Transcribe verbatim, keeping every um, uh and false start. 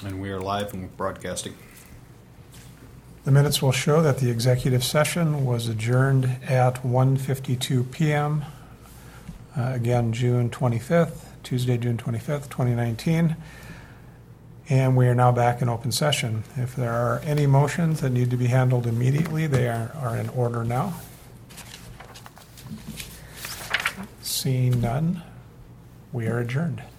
And we are live and broadcasting. The minutes will show that the executive session was adjourned at one fifty-two p.m. Uh, again, June twenty-fifth, Tuesday, June twenty-fifth, twenty nineteen. And we are now back in open session. If there are any motions that need to be handled immediately, they are, are in order now. Seeing none, we are adjourned.